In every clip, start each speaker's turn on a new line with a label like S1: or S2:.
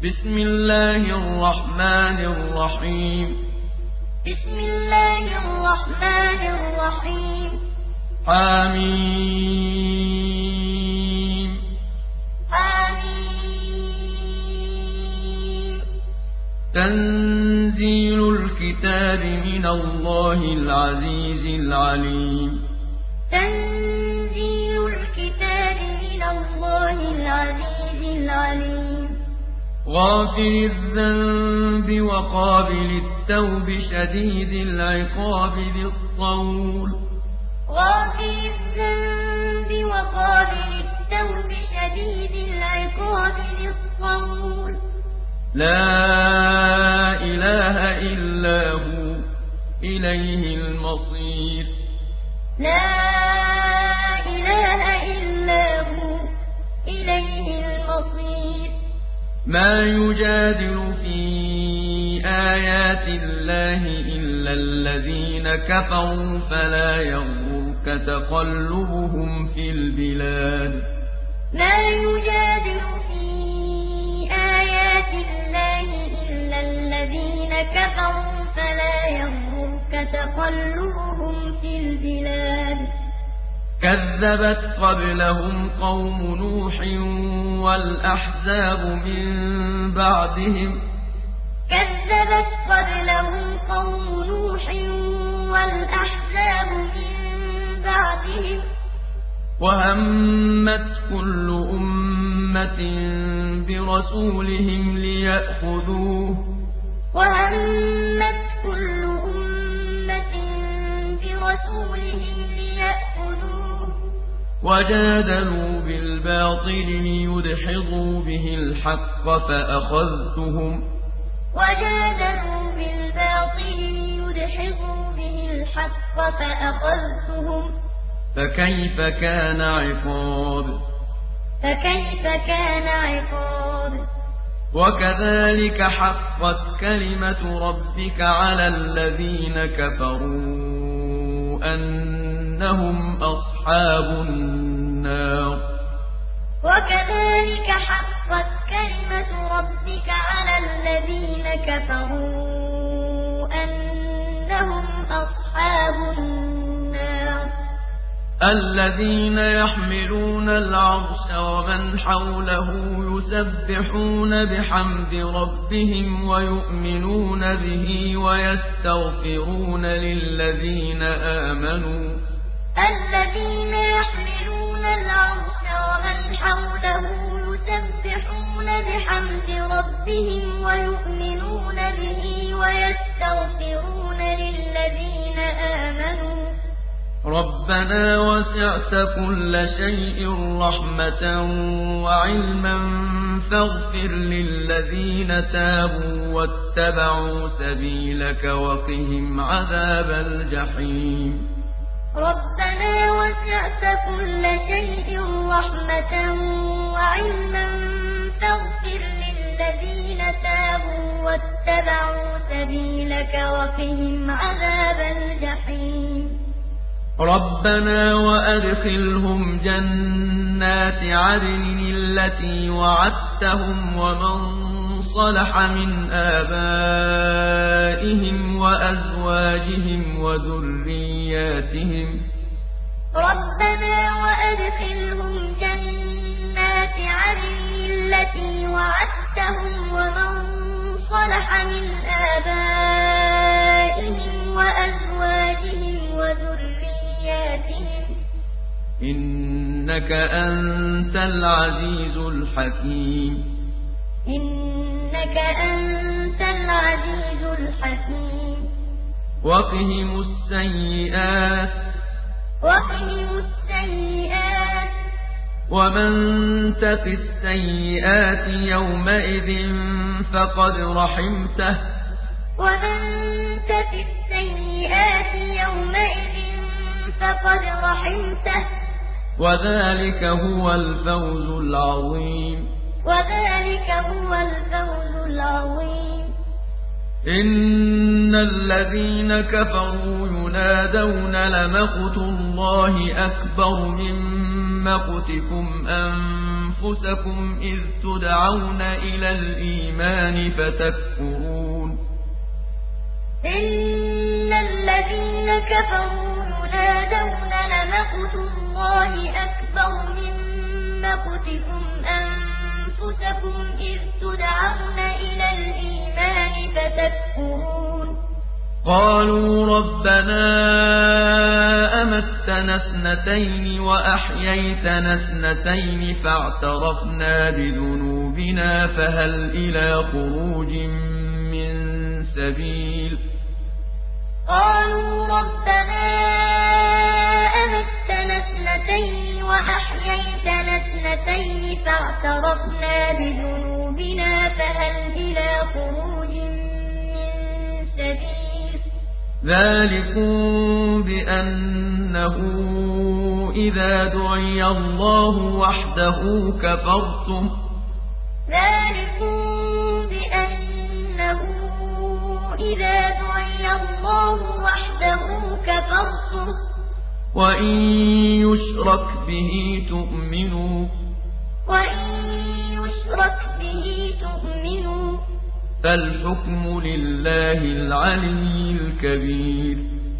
S1: بسم الله الرحمن الرحيم
S2: بسم الله الرحمن الرحيم
S1: حميم
S2: حميم
S1: تنزيل الكتاب من الله العزيز العليم
S2: تنزيل الكتاب من الله العزيز العليم
S1: غافر الذنب وقابل التوب شديد العقاب ذي الطول
S2: غافر الذنب وقابل التوب شديد العقاب ذي الطول
S1: لا إله إلا هو إليه المصير
S2: لا إله إلا هو إليه المصير
S1: ما يجادل في آيات الله إلا الذين كفروا فلا يغرك تقلبهم في البلاد
S2: ما يجادل في آيات الله إلا الذين كفروا فلا يغرك تقلبهم في البلاد
S1: كذبت قبلهم قوم نوح والأحزاب من بعدهم
S2: كذبت قبلهم قوم نوح والأحزاب من بعدهم
S1: وهمت كل أمة برسولهم ليأخذوه
S2: وهمت كل أمة برسولهم ليأخذوه
S1: وجادلوا بالباطل ليدحضوا به الحق فأخذتهم
S2: وجادلوا بالباطل ليدحضوا به الحق فأخذتهم
S1: فكيف كان عقاب
S2: فكيف كان عقاب
S1: وكذلك حقت كلمة ربك على الذين كفروا أنهم أصحاب النار
S2: وكذلك حقت كلمة ربك على الذين كفروا أنهم أصحاب النار
S1: الذين يحملون العرش ومن حوله يسبحون بحمد ربهم ويؤمنون به ويستغفرون للذين آمنوا
S2: الذين يحملون العرش ومن حوله يسبحون بحمد ربهم ويؤمنون به ويستغفرون للذين آمنوا
S1: ربنا وسعت كل شيء رحمة وعلما فاغفر للذين تابوا واتبعوا سبيلك وقهم عذاب الجحيم
S2: ربنا وسعت كل شيء رحمة وعلما فاغفر للذين تابوا واتبعوا سبيلك وقهم عذاب الجحيم
S1: ربنا وأدخلهم جنات عدن التي وعدتهم ومن صلح من آبائهم وأزواجهم وذرياتهم
S2: ربنا وأدخلهم جنات عدن التي وعدتهم ومن صلح من آبائهم وأزواجهم وذرياتهم
S1: إنك أنت العزيز الحكيم
S2: إنك أنت العزيز الحكيم
S1: وقهم السيئات
S2: وقهم السيئات
S1: ومن تق السيئات يومئذ فقد رحمته
S2: ومن تق السيئات يومئذ فقد رحمته
S1: وذلك هو الفوز العظيم
S2: وذلك هو الفوز العظيم
S1: إن الذين كفروا ينادون لمقت الله أكبر من مقتكم أنفسكم أنفسكم إذ تدعون إلى الإيمان فتكفرون
S2: إن الذين كفروا ينادون لمقت الله أكبر من مقتكم أنفسكم إذ تدعون إلى الإيمان فتكفرون
S1: قالوا ربنا أمتنا اثنتين وأحييتنا اثنتين فاعترفنا بذنوبنا فهل إلى خروج من سبيل
S2: قالوا ربنا أمتنا اثنتين وأحييتنا اثنتين فاعترفنا بذنوبنا فهل إلى خروج من سبيل
S1: ذلكم بأنه إذا دعي الله وحده كفرتم
S2: ذلكم بأنه إذا دعي الله وحده كفرتم
S1: وإن يشرك به تؤمنوا فالحكم لله العلي الكبير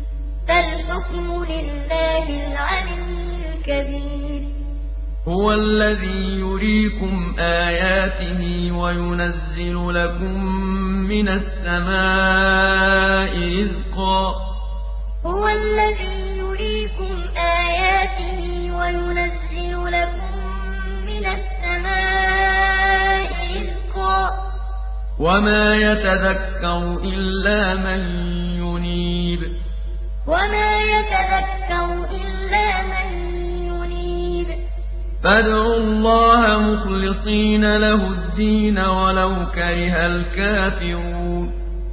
S1: هو الذي يريكم آياته وينزل لكم من السماء رزقا
S2: هو الذي يريكم آياته وينزل لكم من السماء رزقا
S1: وما يتذكر إلا من ينيب فادعوا الله مخلصين له الدين ولو كره الكافرون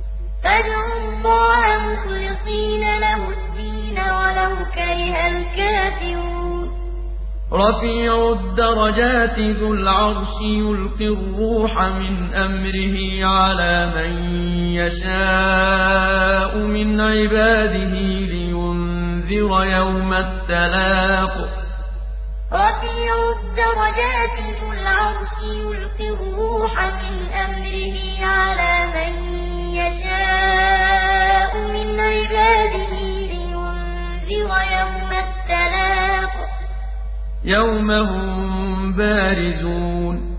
S1: رفيع الدرجات ذو العرش يلقي الروح من أمره على من يشاء من عباده لينذر يوم التلاق
S2: رفيع الدرجات ذو العرش يلقي الروح من أمره على من يشاء من عباده لينذر يوم التلاق
S1: يوم هم بارزون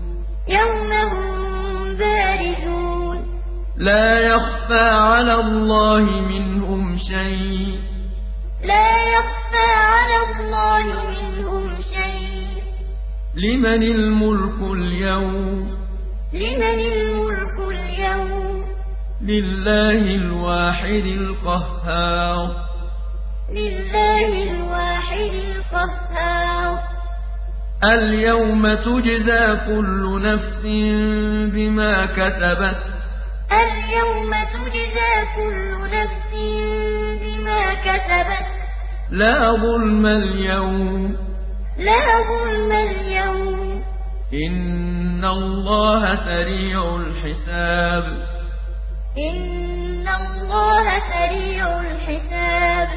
S1: لا يخفى على الله منهم شيء لمن الملك اليوم لله الواحد القهار اليوم تجزى كل نفس بما كسبت لا ظلم اليوم إن الله سريع الحساب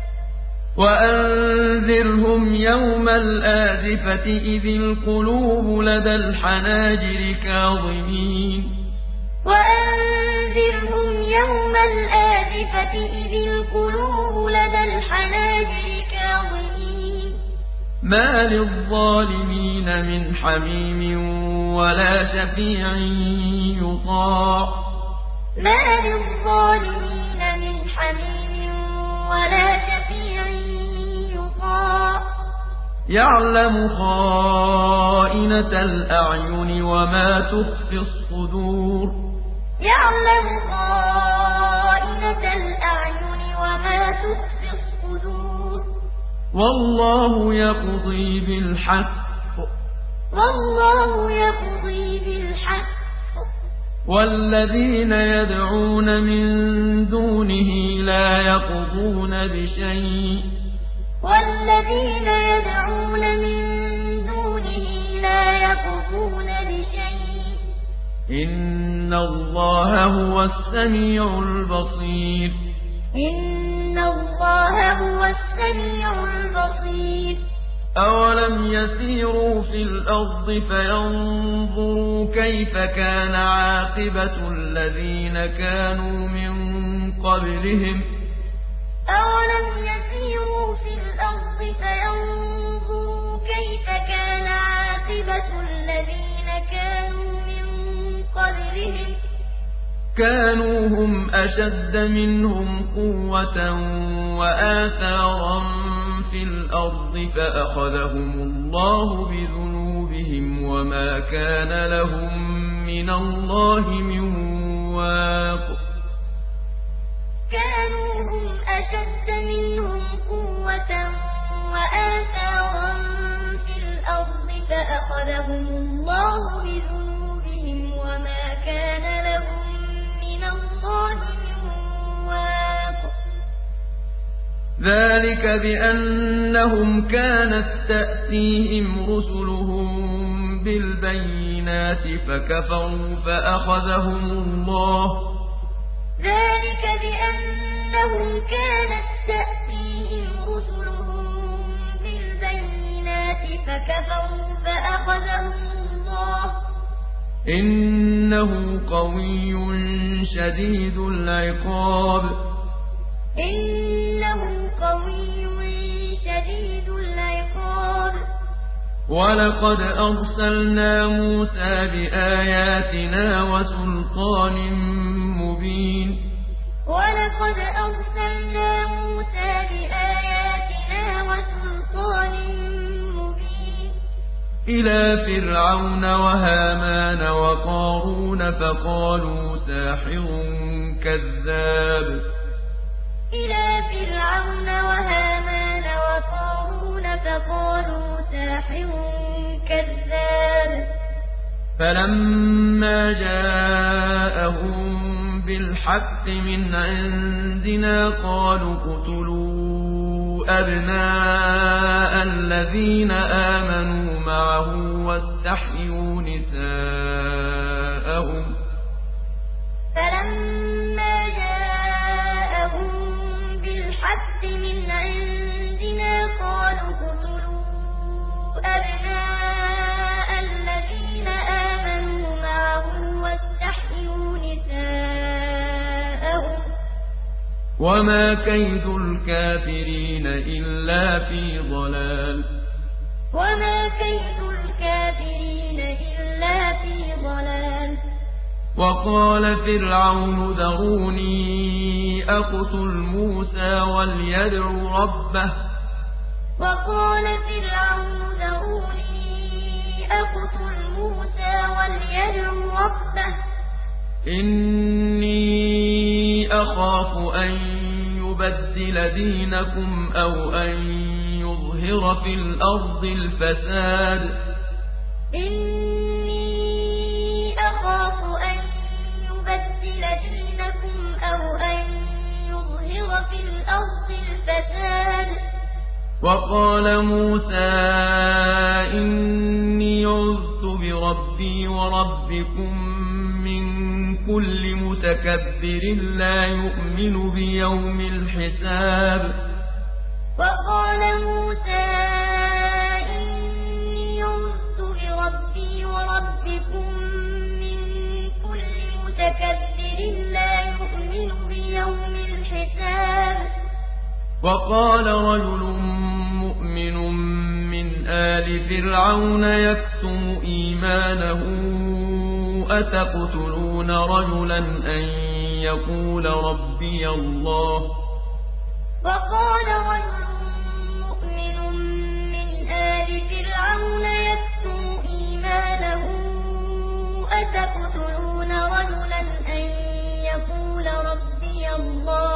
S1: وأنذرهم يوم الآزفة إذ القلوب لدى الحناجر كاظمين ما للظالمين من حميم ولا شفيع يطاع يعلم خائنة الأعين وما تخفي الصدور والله يقضي بالحق والذين يدعون من دونه لا يقضون بشيء إن الله هو السميع البصير أولم يسيروا في الأرض فينظروا كيف كان عاقبة الذين كانوا من قبلهم
S2: أولم يسيروا في الأرض فينظروا كيف كان عاقبة الذين كانوا من قبلهم
S1: كانوا هم أشد منهم قوة وآثارا في الأرض فأخذهم الله بذنوبهم وما كان لهم من الله من واق
S2: كانوا هم أشد منهم قوة وآثارا في الأرض فأخذهم الله بذنوبهم وما كان لهم من الله من واق
S1: ذلك بأنهم كانت تأتيهم رسلهم بالبينات فكفروا فأخذهم الله
S2: ذلك بأنهم كانت تأتيهم رسلهم بالبينات فكفروا فأخذهم الله
S1: إنه قوي شديد العقاب
S2: إنه قوي شديد العقاب
S1: ولقد أرسلنا موسى بآياتنا وسلطان مبين
S2: ولقد أرسلنا موسى بآياتنا وسلطان مبين
S1: إلى فرعون وهامان وقارون فقالوا ساحر كذاب
S2: إلى فرعون وهامان وقارون فقالوا ساحر كذاب
S1: فلما جاءهم بالحق من عندنا قالوا اقتلوا أبناء الذين آمنوا معه واستحيوا نساءهم
S2: فلما جاءهم بالحق من عندنا قالوا اقتلوا أبناء الذين آمنوا معه واستحيوا نساءهم
S1: وما كيد الكافرين إلا في ضلال
S2: وما كيد الكافرين إلا في ضلال
S1: وقال فرعون ذروني أقتل موسى وليدع ربه
S2: وقال فرعون ذروني أقتل موسى وليدع ربه
S1: إني أخاف أن يبدل دينكم أو أن يظهر في الأرض الفساد
S2: إني أخاف أن يبدل دينكم أو أن يظهر في الأرض الفساد
S1: وقال موسى إني عذت بربي وربكم من كل متكبر لا يؤمن بيوم الحساب
S2: وقال موسى إني عذت بربي وربكم من كل متكبر لا يؤمن بيوم الحساب
S1: وقال رجل مؤمن من آل فرعون يكتم إيمانه أتقتلون رجلا أن يقول ربي الله
S2: وقال رجل مؤمن من آل فرعون يكتم إيمانه أتقتلون رجلا أن يقول ربي الله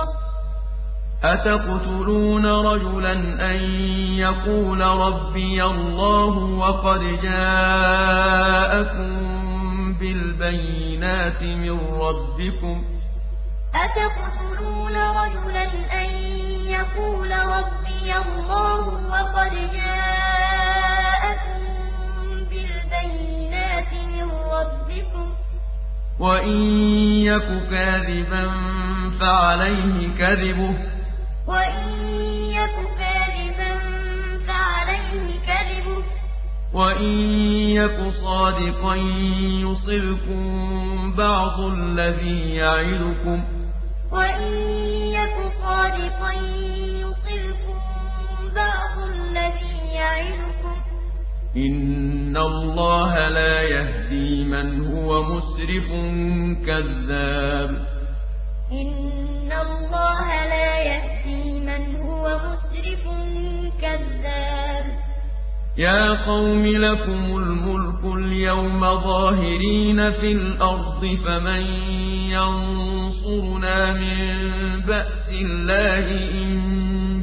S1: أتقتلون رجلا أن يقول ربي الله وقد جاءكم بالبينات من ربكم
S2: أتقتلون رجلا أن يقول ربي الله وقد جاءكم بالبينات من ربكم
S1: وإن يك كاذبا فعليه كذبه
S2: وإن يك كاذبا فعليه كذبه
S1: وإن يك صادقا يصبكم بعض الذي يعدكم
S2: وإن يك صادقا يصبكم بعض الذي يعدكم
S1: إن الله لا يهدي من هو مسرف كذاب
S2: إن الله لا يهدي من هو مسرف كذاب
S1: يا قوم لكم الملك اليوم ظاهرين في الأرض فمن ينصرنا من بأس الله إن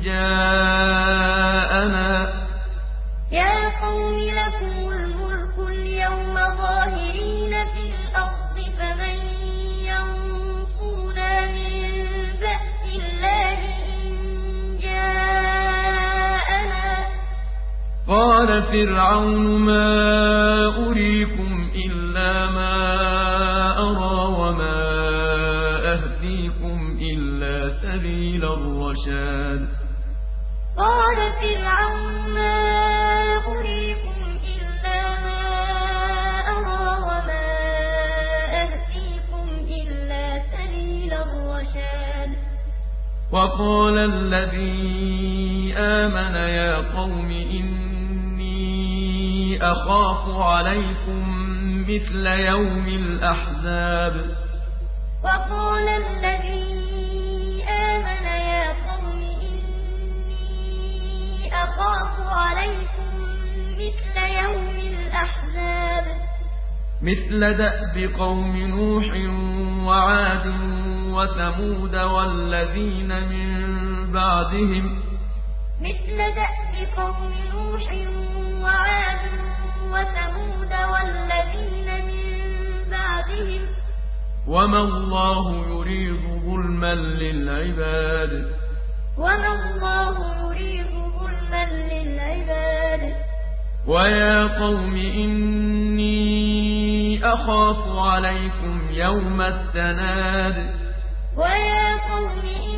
S1: جاءنا
S2: يا قوم لكم الملك اليوم ظاهرين في الأرض فمن ينصرنا من بأس الله إن جاءنا
S1: قال فرعون ما أريكم إلا ما أرى وما أهديكم إلا سبيل الرشاد
S2: قال فرعون ما أريكم إلا ما أرى وما أهديكم إلا سبيل الرشاد
S1: وقال الذي آمن يا قوم إني أخاف عليكم مثل يوم الأحزاب
S2: وقال الذي آمن يا قوم إني أخاف عليكم مثل يوم الأحزاب
S1: مثل دأب قوم نوح وعاد وثمود والذين من بعدهم
S2: مثل دأب قوم نوح وعاد وثمود والذين من بعدهم
S1: وما الله يريد ظلما للعباد
S2: وما الله يريد ظلما للعباد
S1: ويا قوم إني أخاف عليكم يوم التناد
S2: ويا قوم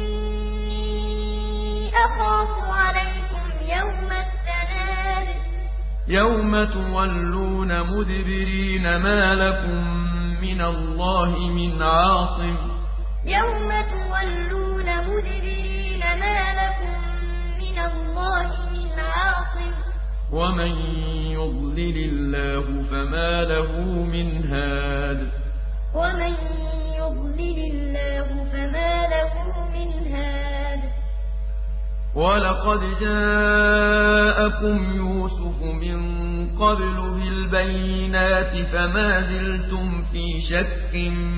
S2: إني أخاف عليكم يوم التناد
S1: يوم تولون مدبرين ما لكم من الله من عاصم
S2: يوم تولون مدبرين ما لكم من الله من عاصم
S1: ومن يضلل الله فما له من هاد
S2: ومن يضلل الله فما له من هاد
S1: ولقد جاءكم يوسف من قبل بالبينات فما زلتم في شك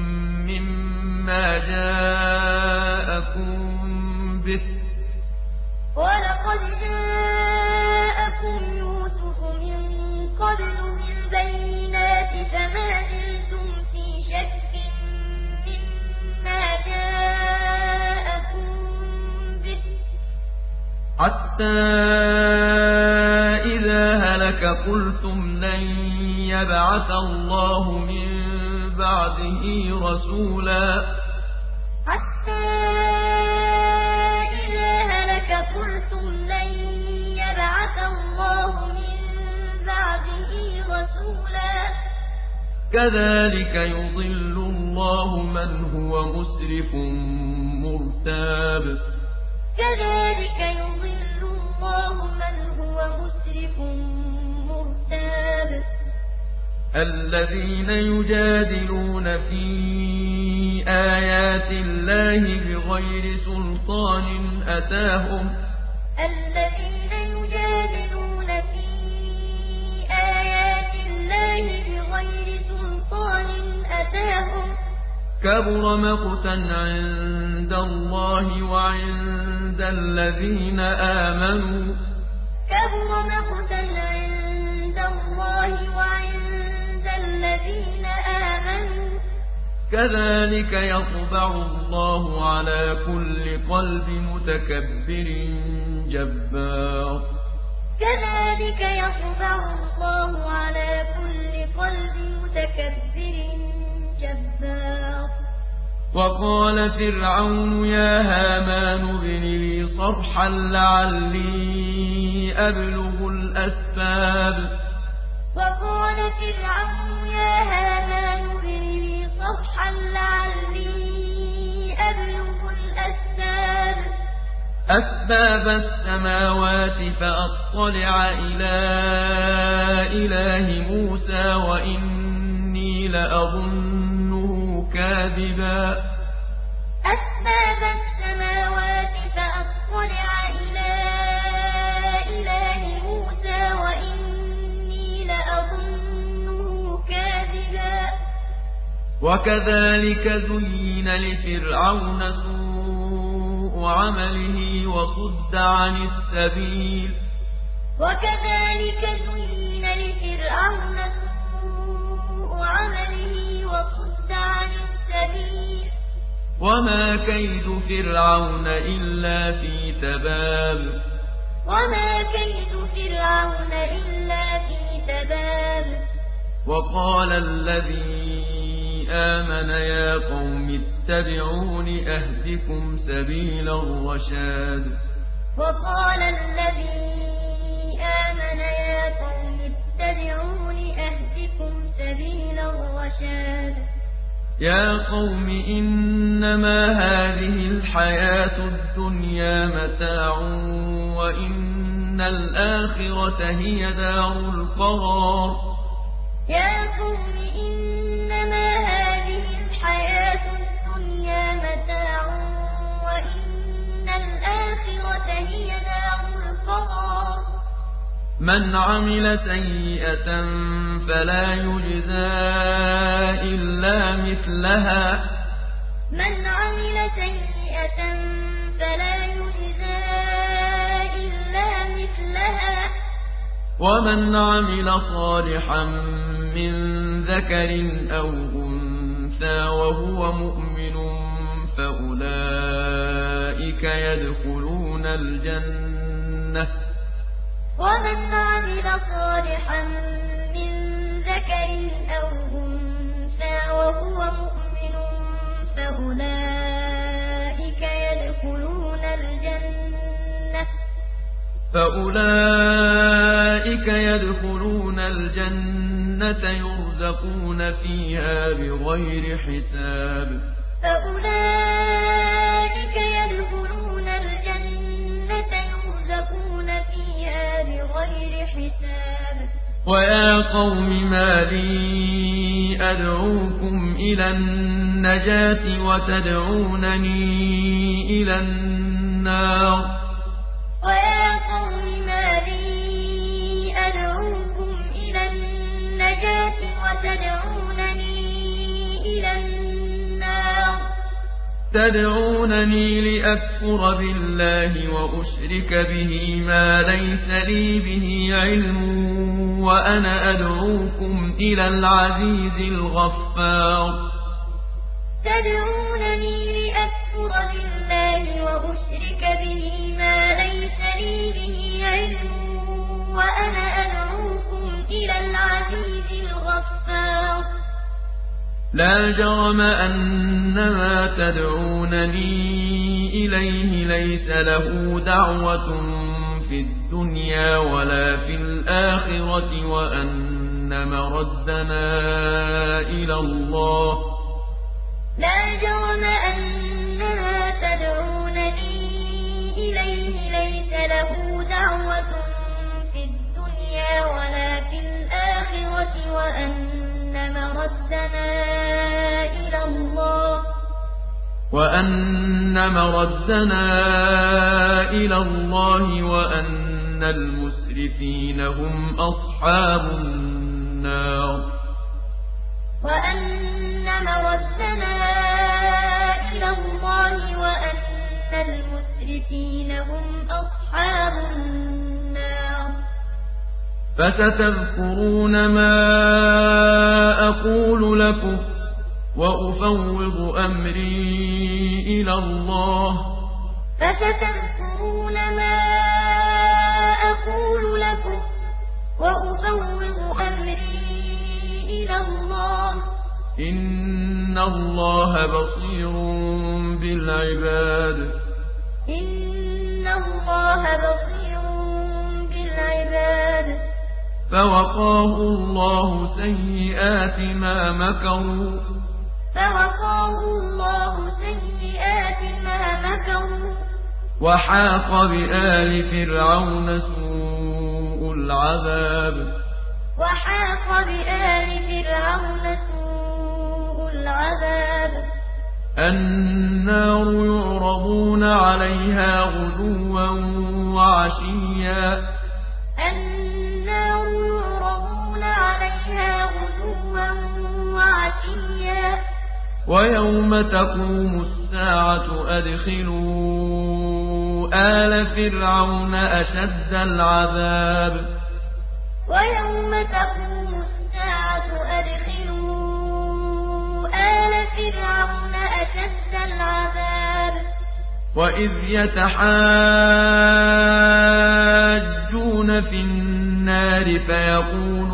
S1: مما جاءكم به
S2: ولقد جاءكم يوسف من قبل بالبينات فما زلتم في شك مما جاءكم به
S1: حتى إذا هلك قلتم لن يبعث الله من بعده رسولا
S2: حتى إذا هلك قلتم لن يبعث الله من بعده رسولا
S1: كذلك يضل الله من هو مسرف مرتاب
S2: كذلك يضل الله من هو مسرف مرتاب
S1: الذين يجادلون في آيات الله بغير سلطان أتاهم
S2: الذين يجادلون في آيات الله بغير سلطان أتاهم
S1: كبر مقتا عند الله وعند الذين آمنوا
S2: كبر مقتا عند الله وعند الذين آمنوا
S1: كذلك يطبع الله على كل قلب متكبر جبار
S2: كذلك يطبع الله على كل قلب متكبر جبار
S1: وقال فرعون يا هامان ابن لي صرحا لعلي أبلغ الأسباب
S2: فرعون يا هامان ابن لي صرحا لعلي أبلغ
S1: أسباب السماوات فأطلع إلى إله موسى وإني لأظنه كاذبا
S2: أسباب السماوات فأطلع إلى إله موسى وإني لأظنه كاذبا
S1: وكذلك زين لفرعون سوء عمله وصد عن السبيل
S2: وكذلك زين لفرعون سوء عمله وصد عن السبيل
S1: وما كيد فرعون إلا في تباب
S2: وما كيد فرعون إلا في تباب
S1: وقال الذي آمن يا قوم اتبعون أهدكم سبيل الرشاد
S2: وقال الذي آمن يا قوم اتبعون أهدكم سبيل الرشاد
S1: يا قوم إنما هذه الحياة الدنيا متاع وإن الآخرة هي دار القرار
S2: يا قوم إنما هذه الحياة الدنيا متاع وإن الآخرة هي دار القرار
S1: من عمل سيئة فلا يجزى إلا مثلها
S2: من عمل سيئة فلا يجزى إلا مثلها
S1: ومن عمل صالحا من ذكر أو أنثى وهو مؤمن فأولئك يدخلون الجنة
S2: ومن عمل صالحا من ذكر أو أنثى وهو مؤمن فأولئك يدخلون الجنة يرزقون فيها بغير حساب فأولئك يدخلون الجنة يرزقون فيها بغير حساب
S1: ويا قوم ما لي أدعوكم إلى النجاة وتدعونني إلى النار
S2: ويا قوم ما لي أدعوكم إلى النجاة وتدعونني إلى النار
S1: تدعونني لأكفر بالله وأشرك به ما ليس لي به علم وأنا أدعوكم إلى العزيز الغفار
S2: تدعونني لأكفر بالله وأشرك به ما ليس لي به علم وأنا أدعوكم إلى العزيز الغفار
S1: لا جرم أن ما تدعونني إليه ليس له دعوة في الدنيا ولا في الآخرة وأن مردنا إلى الله
S2: لا جرم أن ما تدعونني إليه ليس له دعوة في الدنيا ولا في الآخرة وأن مردنا إلى الله وأن المسرفين هم أصحاب النار وأن مردنا إلى الله وأن المسرفين هم أصحاب النار
S1: فستذكرون ما أقول لكم وأفوض أمري إلى الله
S2: فستذكرون ما أقول لكم وأفوض أمري إلى الله
S1: إن الله بصير بالعباد
S2: إن الله بصير بالعباد
S1: فوقاه الله سيئات ما مكروا وحاق بآل فرعون سوء العذاب النار يعرضون عليها غدوا وعشيا ويوم تقوم الساعة أدخلوا آل فرعون أشد العذاب وإذ يتحاجون في النار فيقول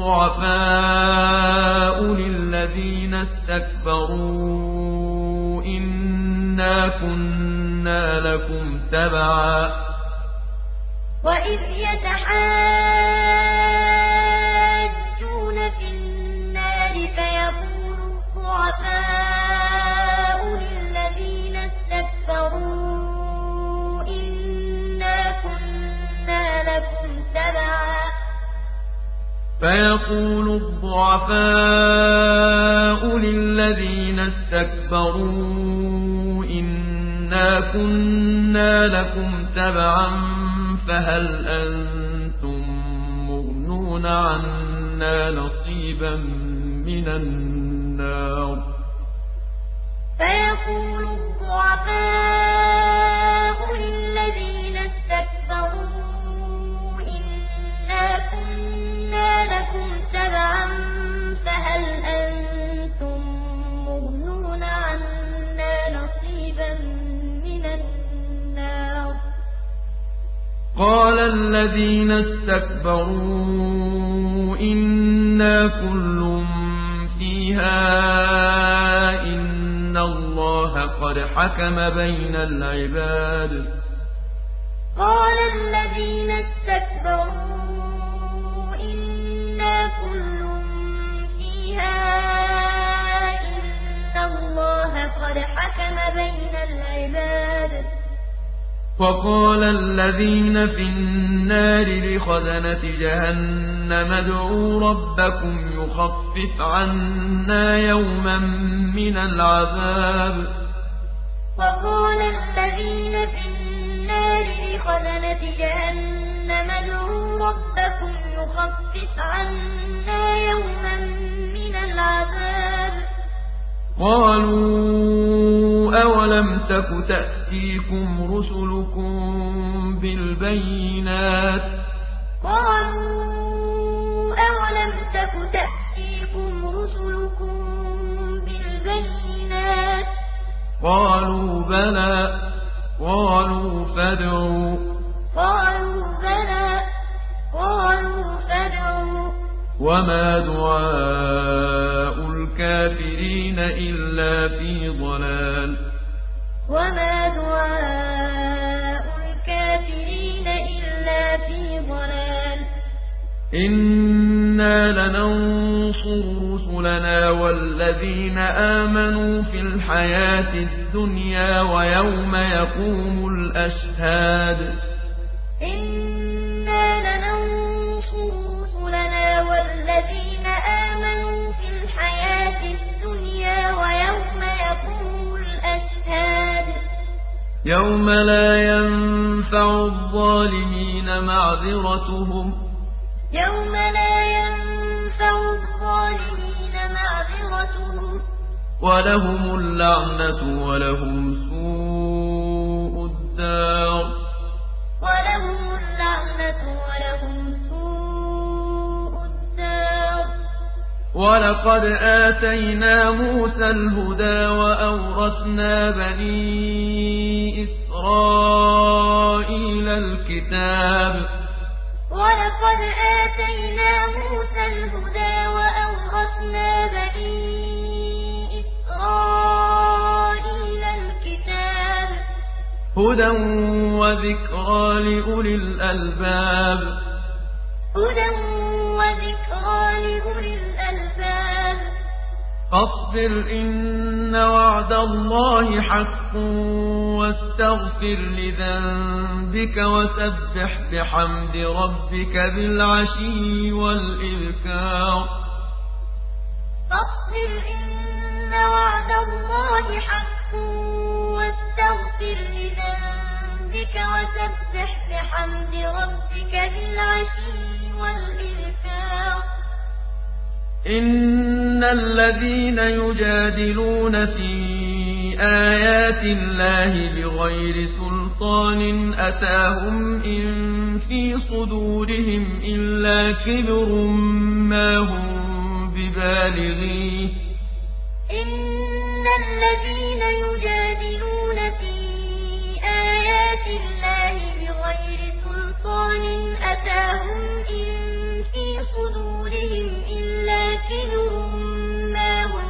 S1: الضعفاء للذين استكبروا إنا كنا لكم تبعا فيقول الضعفاء للذين استكبروا إنا كنا لكم تبعا فهل أنتم مغنون عنا نصيبا من النار
S2: فيقول الضعفاء للذين استكبروا إنا كنا لكم تبعا فهل أنتم مغنون عنا نصيبا من النار
S1: قال الذين استكبروا إنا كل فيها إن الله قد حكم بين العباد
S2: قال الذين استكبروا إنا كل فيها إن الله قد حكم بين العباد
S1: وقال الذين في النار لخزنة جهنم ادعوا ربكم يخفف عنا يوما من العذاب
S2: وقال الذين في النار لخزنة جهنم ادعوا ربكم يخفف عنا يوما من العذاب
S1: قالوا أولم تك تأتيكم رسلكم بالبينات قالوا بلى قالوا فادعوا وما دعاء الكافرين إلا في ضلال إنا لننصر رسلنا والذين آمنوا في الحياة الدنيا ويوم يقوم الأشهاد
S2: والذين آمنوا في الحياة الدنيا ويوم يقوم الأشهاد
S1: يوم لا ينفع الظالمين معذرتهم ولهم اللعنة ولهم سوء الدار ولقد آتينا موسى الهدى وأورثنا بني إسرائيل الكتاب هدى وذكرى لأولي الألباب
S2: وذكرى لأولي الألباب
S1: فاصبر إن وعد الله حق واستغفر لذنبك وسبح بحمد ربك بالعشي والإبكار
S2: فاصبر إن وعد الله حق واستغفر لذنبك وسبح بحمد ربك بالعشي والإبكار
S1: إن الذين يجادلون في آيات الله بغير سلطان أتاهم إن في صدورهم إلا كبر ما هم ببالغيه
S2: إن الذين يجادلون في آيات الله بغير سلطان أتاهم إن في صدورهم إلا كبر ما هم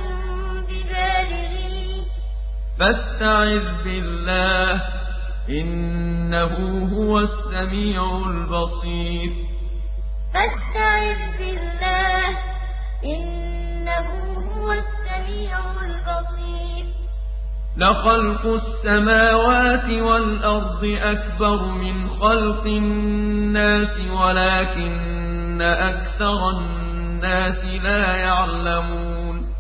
S2: ببالغيه
S1: فاستعذ بالله إنه هو السميع البصير
S2: فاستعذ بالله إنه هو السميع البصير
S1: لخلق السماوات والأرض أكبر من خلق الناس ولكن أكثر الناس لا يعلمون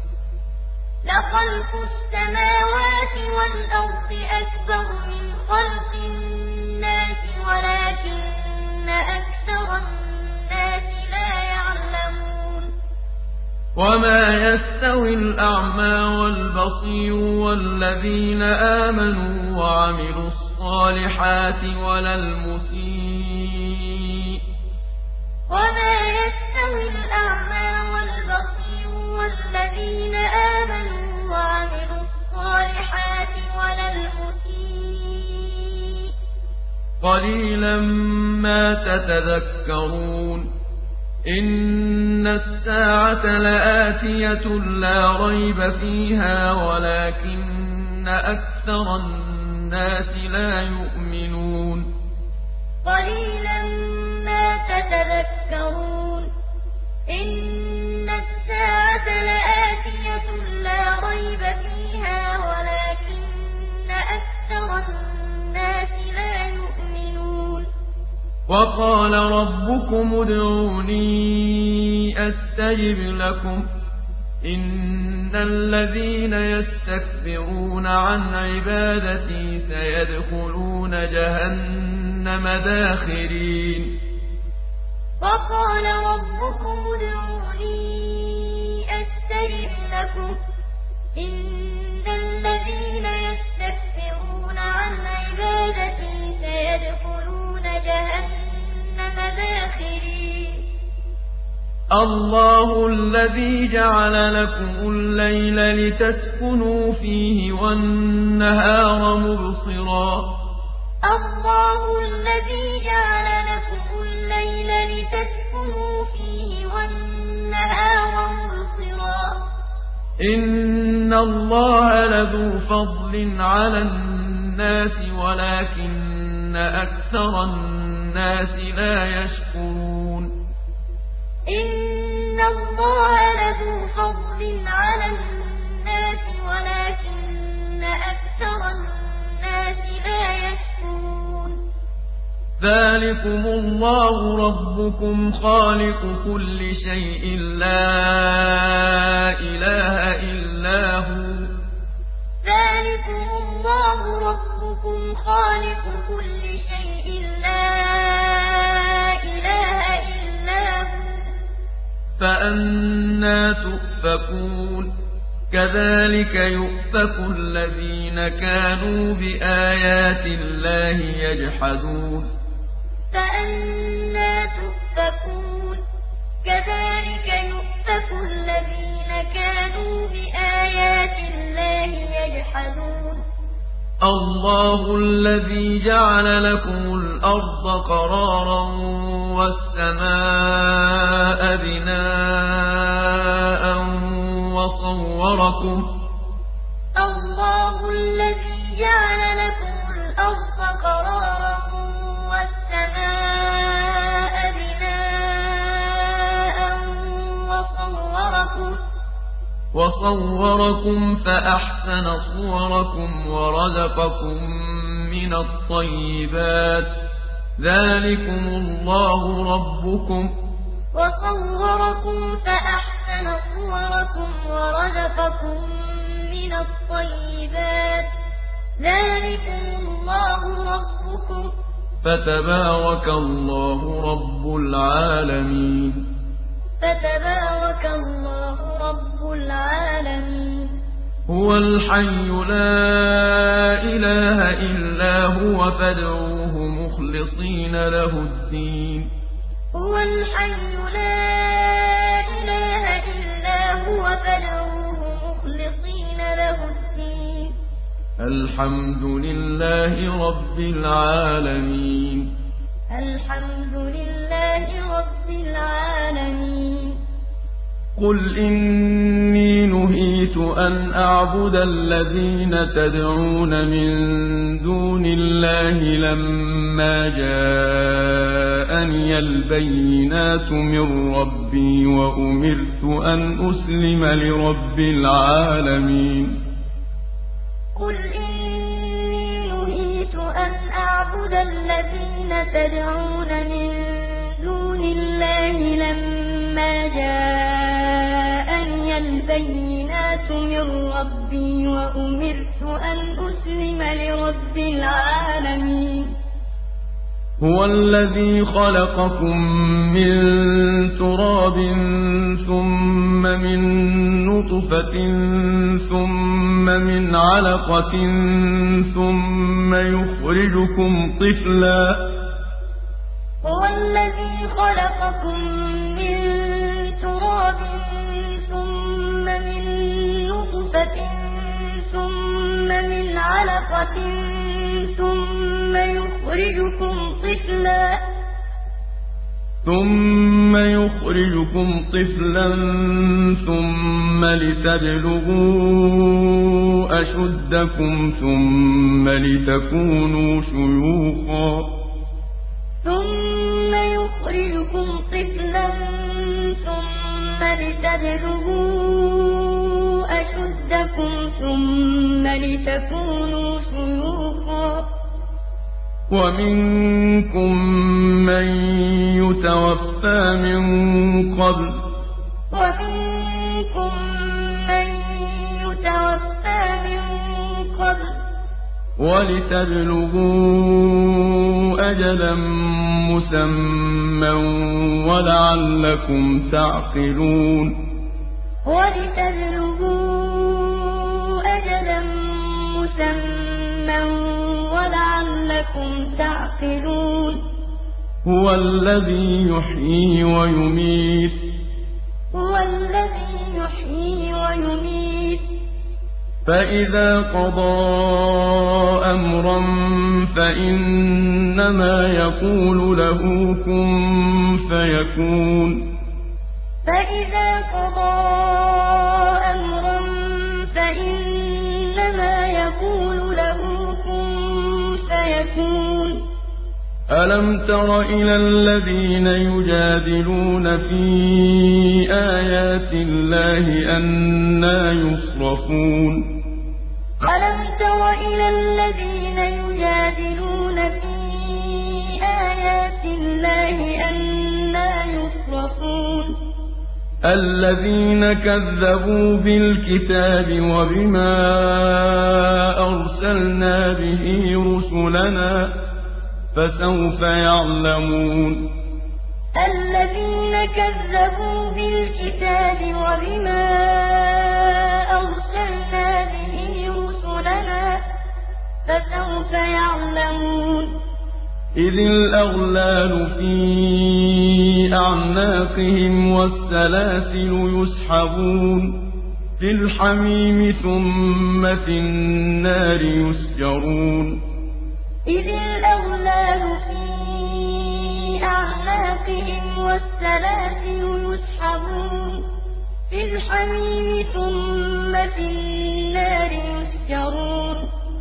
S2: لخلق السماوات والأرض أكبر من خلق الناس ولكن أكثر الناس لا يعلمون
S1: وما يستوي الأعمى والبصير والذين آمنوا وعملوا الصالحات ولا المسيء
S2: وما يستوي الأعمى والبصير والذين آمنوا وعملوا الصالحات ولا المسيء
S1: قليلا ما تتذكرون إن الساعة لآتية لا ريب فيها ولكن أكثر الناس لا يؤمنون
S2: قليلا ما تتذكرون إن الساعة لآتية لا ريب فيها ولكن أكثر الناس لا يؤمنون
S1: وقال ربكم ادعوني أستجب لكم إن الذين يستكبرون عن عبادتي سيدخلون جهنم داخرين
S2: وقال ربكم ادعوني أستجب لكم إن الذين يستكبرون عن عبادتي سيدخلون جهنم داخرين
S1: الله الذي جعل لكم الليل لتسكنوا فيه والنهار مبصرا
S2: الله الذي جعل لكم الليل لتسكنوا فيه والنهار مبصرا
S1: إن الله لذو فضل على الناس ولكن أكثر الناس لا يشكرون
S2: إن الله لذو فضل على الناس ولكن أكثر الناس لا يشكرون
S1: ذلكم الله ربكم خالق كل شيء لا إله إلا هو
S2: ذلكم الله ربكم خالق كل شيء لا إله إلا هو
S1: فأنى تؤفكون كذلك يؤفك الذين كانوا بآيات الله يجحدون
S2: فأنى تؤفكون كذلك يؤفك الذين كانوا بآيات الله يجحدون
S1: الله الذي جعل لكم الأرض قرارا والسماء بناء وصوركم
S2: الله الذي جعل لكم الأرض قرارا والسماء بناء
S1: وصوركم فأحسن صوركم ورزقكم من الطيبات ذلكم الله ربكم
S2: وصوركم فأحسن صوركم ورزقكم من الطيبات ذلكم الله ربكم
S1: فتبارك الله رب العالمين
S2: فتبارك الله رب العالمين
S1: هو الحي لا إله إلا هو فادعوه مخلصين له الدين
S2: هو الحي لا إله إلا هو فادعوه مخلصين له الدين
S1: الحمد لله رب العالمين
S2: الحمد لله رب العالمين
S1: قل إني نهيت أن أعبد الذين تدعون من دون الله لما جاءني البينات من ربي وأمرت أن أسلم لرب العالمين
S2: قل إني نهيت أن أعبد الذين تدعون من دون الله لما جاءني البينات من ربي وأمرت أن أسلم لرب العالمين
S1: هو الذي خلقكم من تراب ثم من نطفة ثم من علقة ثم يخرجكم طفلا
S2: هو الذي خلقكم من تراب ثم من نطفة ثم من علقة ثم يخرجكم طفلا ثم لتبلغوا أشدكم ثم لتكونوا شيوخا ثم يخرجكم طفلا ثم لتبلغوا أشدكم ثم لتكونوا شيوخا
S1: ومنكم من يتوفى من قبل ولتبلغوا أجلا مسمى ولعلكم تعقلون هو الذي يحيي ويميت فإذا قضى أمرا فإنما يقول له كن فيكون
S2: فإذا قضى أمرا فإنما يقول له كن فيكون
S1: ألم تر إلى الذين يجادلون في آيات الله أنى يصرفون
S2: ألم تر إلى الذين يجادلون في آيات الله أنى يصرفون
S1: الذين كذبوا بالكتاب وبما أرسلنا به رسلنا فسوف يعلمون
S2: الذين كذبوا بالكتاب وبما أرسلنا به رسلنا فسوف يعلمون
S1: إذ الأغلال في أعناقهم والسلاسل يسحبون في الحميم ثم في النار يسجرون
S2: إذ الأغلال في أعناقهم والسلاسل يسحبون في الحميم ثم في النار يسجرون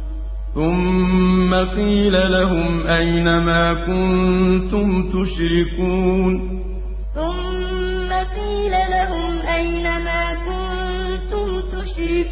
S1: ثم قيل لهم أين ما كنتم تشركون
S2: ثم قيل لهم أين ما كنتم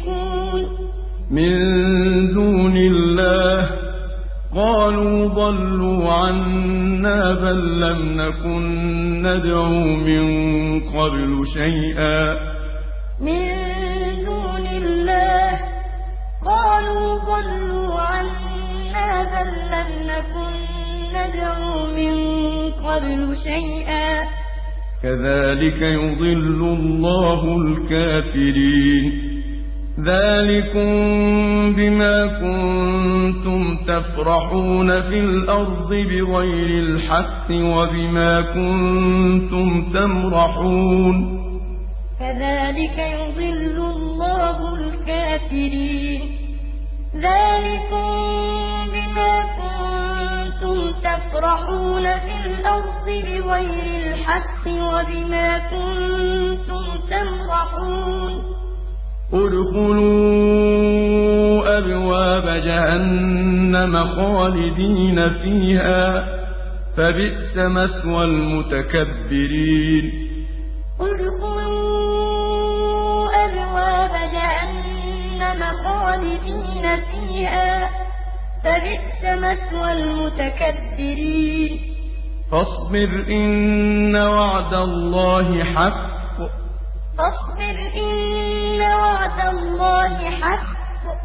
S2: يشركون
S1: من دون الله قالوا ضلوا عنا بل لم نكن ندعو من قبل شيئا
S2: من دون الله قالوا ضلوا عنا بل لم نكن ندعو من قبل شيئا
S1: كذلك يضل الله الكافرين ذلكم بما كنتم تفرحون في الأرض بغير الحق وبما كنتم تمرحون
S2: كذلك يضل الله الكافرين ذلكم بما كنتم تفرحون في الأرض بغير الحق وبما كنتم تمرحون
S1: ادخلوا أبواب جهنم خالدين فيها فبئس مثوى المتكبرين
S2: ادخلوا أبواب جهنم خالدين فيها فبئس مثوى المتكبرين
S1: فاصبر إن وعد الله حق
S2: فاصبر إن وعد الله حق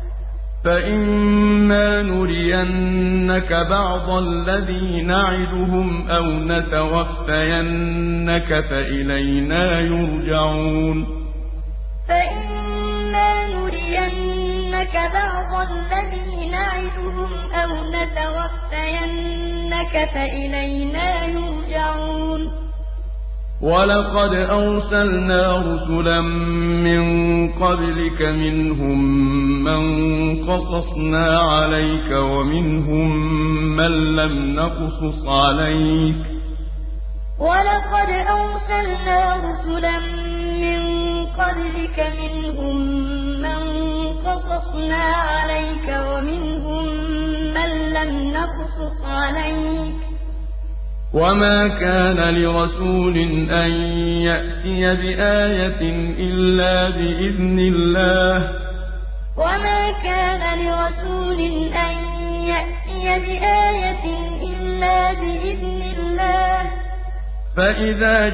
S1: فإما نرينك بعض الذي نعدهم أو نتوفينك فإلينا يرجعون
S2: فإما نرينك بعض الذي نعدهم أو نتوفينك فإلينا يرجعون
S1: ولقد أرسلنا رسلا من قبلك منهم من قصصنا عليك ومنهم من لم نقصص عليك
S2: ولقد أرسلنا رسلا من قبلك منهم من قصصنا عليك ومنهم من لم نقصص عليك
S1: وما كان لرسول أن يأتي بآية إلا بإذن الله
S2: وما كان لرسول أن يأتي بآية إلا بإذن الله
S1: فإذا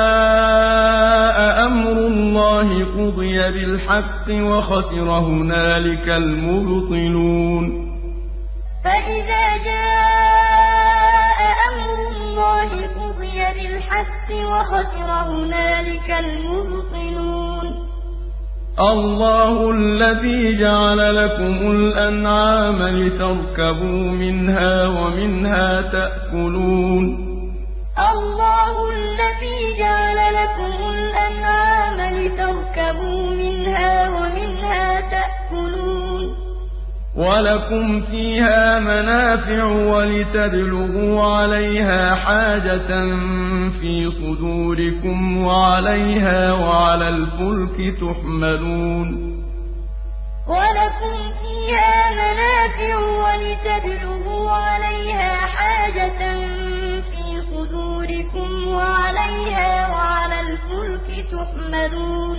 S1: جاء أمر الله قضي بالحق وخسر هنالك المبطلون
S2: فإذا جاء أمر الله قضي بالحق وخسر هنالك المبطلون
S1: الله الذي جعل لكم الأنعام لتركبوا منها ومنها تأكلون
S2: الله الذي جعل لكم الأنعام لتركبوا منها ومنها تأكلون
S1: ولكم فيها منافع ولتبلغوا عليها حاجة في صدوركم وعليها وعلى الفلك تحملون
S2: ولكم فيها منافع ولتبلغوا عليها حاجة في صدوركم وعليها وعلى الفلك تحملون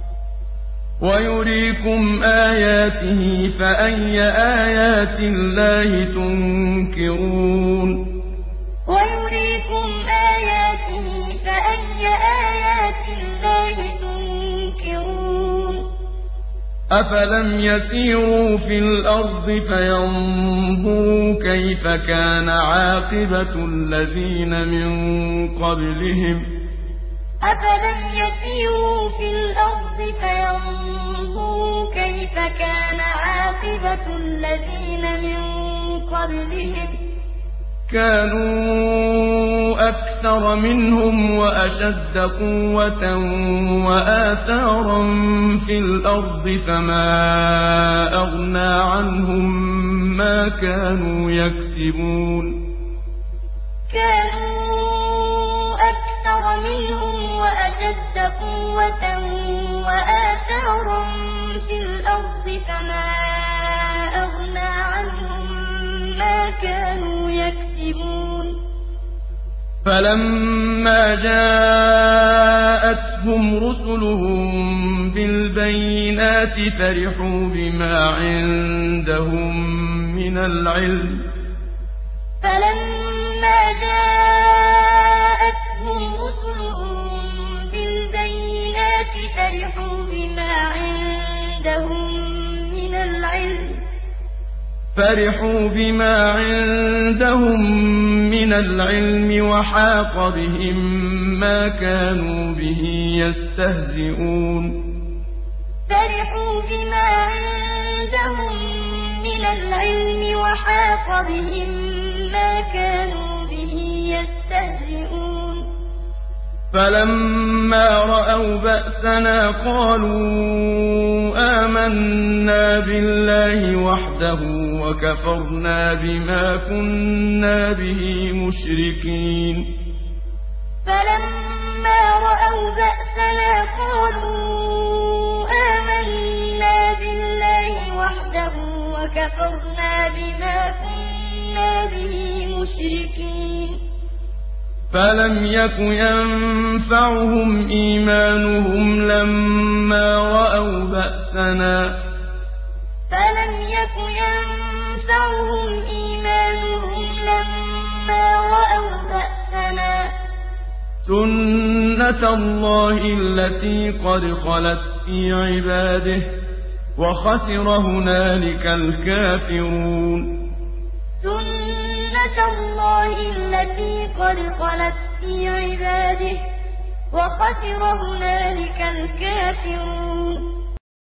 S1: ويريكم آياته فأي آيات الله تنكرون
S2: ويريكم آياته فأي آيات الله تنكرون
S1: أفلم يسيروا في الأرض فينظروا كيف كان عاقبة الذين من قبلهم
S2: أفلم يسيروا في الأرض فينظروا كيف كان عاقبة الذين من قبلهم
S1: كانوا أكثر منهم وأشد قوة وآثارا في الأرض فما أغنى عنهم ما كانوا يكسبون
S2: كانوا أكثر منهم وأشد قوة وآثارا في الأرض فما أغنى عنهم ما كانوا يكسبون
S1: فلما جاءتهم رسلهم بالبينات بالبينات فرحوا بما عندهم من العلم
S2: فلما جاءتهم رسلهم بالبينات
S1: فرحوا بما عندهم من العلم وحاق بهم ما كانوا به يستهزئون
S2: فرحوا بما عندهم من العلم وحاق بهم ما كانوا به يستهزئون
S1: فلما رأوا بأسنا قالوا آمنا بالله وحده وكفرنا بما كنا به مشركين
S2: فلما رأوا بأسنا قالوا آمنا بالله وحده وكفرنا بما كنا به مشركين
S1: فلم يك ينفعهم إيمانهم لما رأوا بأسنا سنة الله التي قد خلت في عباده وخسر هنالك الكافرون
S2: سنة الله التي قد خلت في عباده وخسر هنالك الكافرون